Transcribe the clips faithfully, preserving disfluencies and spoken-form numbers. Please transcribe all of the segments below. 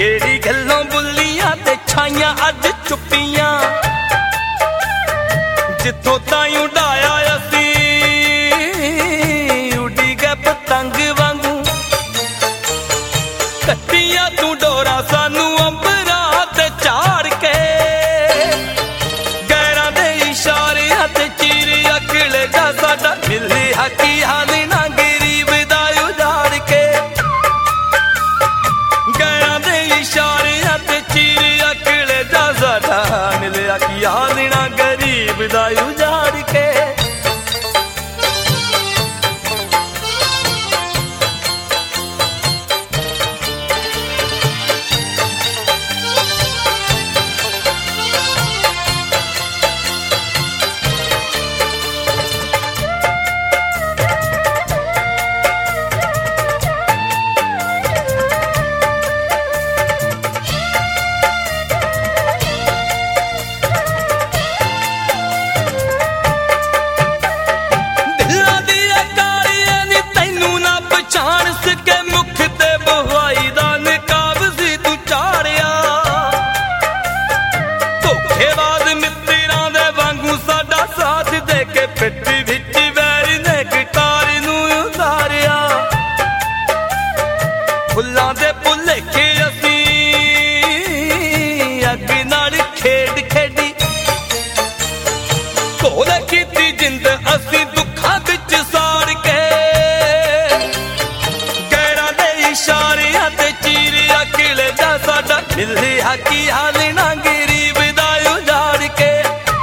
केड़ी गल्लों बुलियां ते छाइयां अज चुप्पियां जिथों ताईं उड़ाया असी उड़ी गए पतंग वांगू कट्टियां तू डोरा सानू अंबरा ते चाड़ के गैरां दे इशारे ते चीर अकले दा साडा मिले हकी हाल ना गरीब दा उजाड़ के गैरां दे इशारे ते चीर अकले दा साडा मिले हकी हाल ना गरीब दा उजाड़ के फुल्लां दे भुलेखे असी अग नाल खेड खेडी घोल कीती जिंद असी दुखां विच साड़ के गैरां दे इशारे ते चीर अकले दा साडा मिले हकी हाल ना गरीब दा उजाड़ के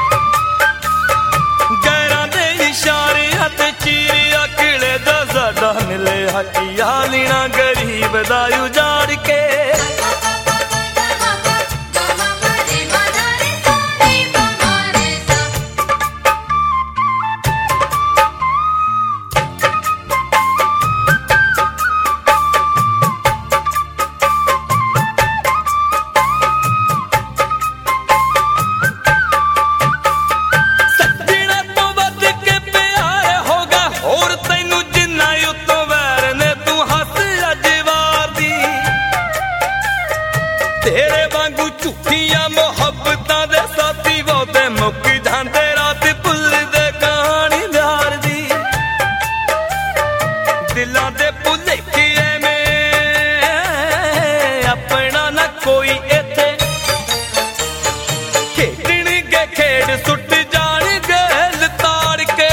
गैरां दे इशारे ते चीर अकले दा साडा मिले हकी हाल ना गरीब दा उजाड़ के तेरे वांगू झूठियां मोहब्बतां दे साथी बहुते मुक जांदे रात भुलदे कहानी प्यार दी दिलां दे भुलेखे में अपना ना कोई इत्थे खेडण गए खेड सुट जाण गल ताड़ के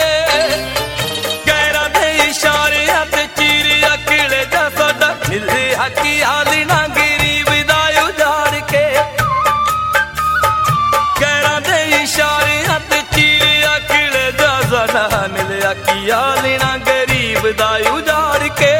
गैरां दे इशारे ते चीर अकले दा साडा मिले हकी हाल ना गरीब दा उजाड़ के गैरां दे इशारे ते चीर अकले दा साडा मिले हकी हाल ना गरीब दा उजाड़ के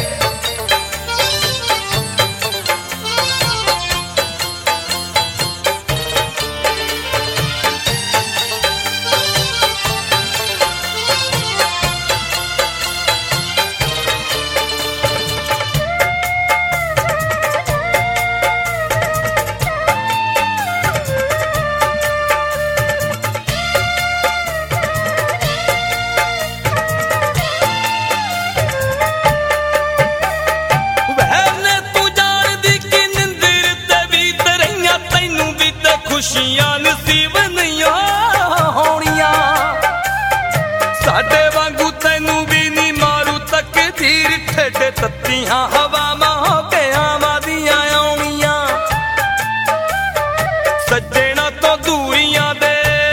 खुशियां नसीब नहीं होनियां साडे वांगू तैनू भी नहीं मारू तकदीर ठेडे तत्तियां हवावां हो के आवादियां आउणियां सज्जना तो दूरियां दे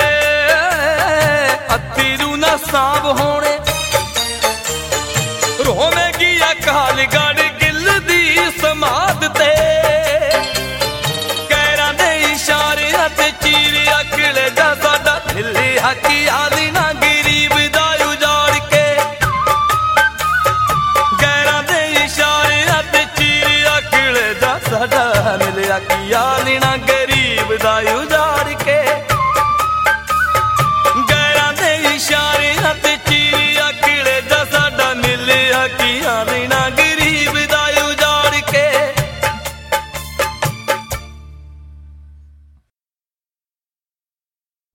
अतीरू ना साब होने रोवेगी अकाल गढ़ गिल दी समाद ते ते चीर अकले दा साडा मिले हकी हाल ना गरीब दा उजाड़ के गैरां दे इशारे ते चीर अकले दा साडा मिले हकी हाल ना गरीब दा उजाड़ के